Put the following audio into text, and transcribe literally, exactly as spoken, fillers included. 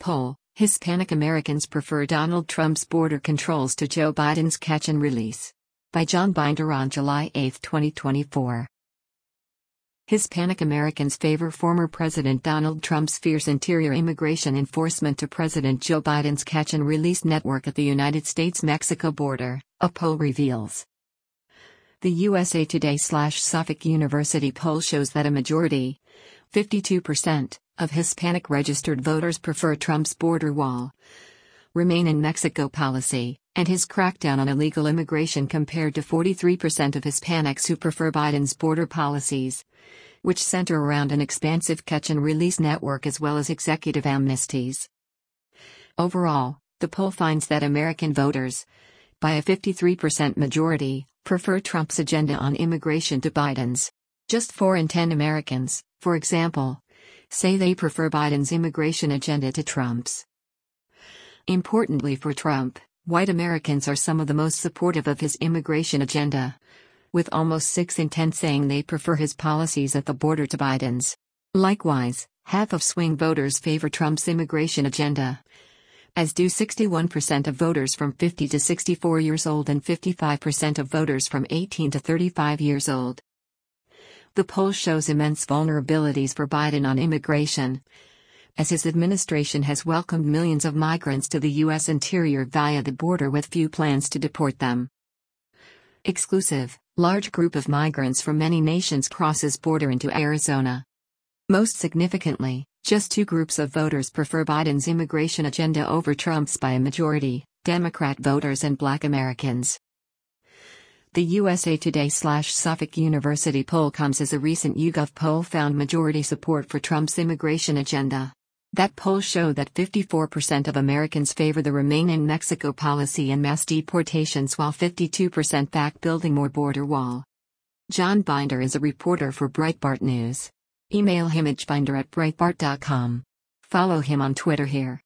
Poll: Hispanic Americans prefer Donald Trump's border controls to Joe Biden's catch and release. By John Binder on July eighth, twenty twenty-four. Hispanic Americans favor former President Donald Trump's fierce interior immigration enforcement to President Joe Biden's catch and release network at the United States-Mexico border, a poll reveals. The U S A Today slash Suffolk University poll shows that a majority, fifty-two percent, of Hispanic registered voters prefer Trump's border wall, Remain in Mexico policy, and his crackdown on illegal immigration compared to forty-three percent of Hispanics who prefer Biden's border policies, which center around an expansive catch and release network as well as executive amnesties. Overall, the poll finds that American voters, by a fifty-three percent majority, prefer Trump's agenda on immigration to Biden's. Just four in ten Americans, for example, say they prefer Biden's immigration agenda to Trump's. Importantly for Trump, white Americans are some of the most supportive of his immigration agenda, with almost six in ten saying they prefer his policies at the border to Biden's. Likewise, half of swing voters favor Trump's immigration agenda, as do sixty-one percent of voters from fifty to sixty-four years old and fifty-five percent of voters from eighteen to thirty-five years old. The poll shows immense vulnerabilities for Biden on immigration, as his administration has welcomed millions of migrants to the U S interior via the border with few plans to deport them. Exclusive, large group of migrants from many nations crosses border into Arizona. Most significantly, just two groups of voters prefer Biden's immigration agenda over Trump's by a majority, Democrat voters and Black Americans. The U S A Today slash Suffolk University poll comes as a recent YouGov poll found majority support for Trump's immigration agenda. That poll showed that fifty-four percent of Americans favor the Remain in Mexico policy and mass deportations while fifty-two percent back building more border wall. John Binder is a reporter for Breitbart News. Email him at binder at breitbart dot com. Follow him on Twitter here.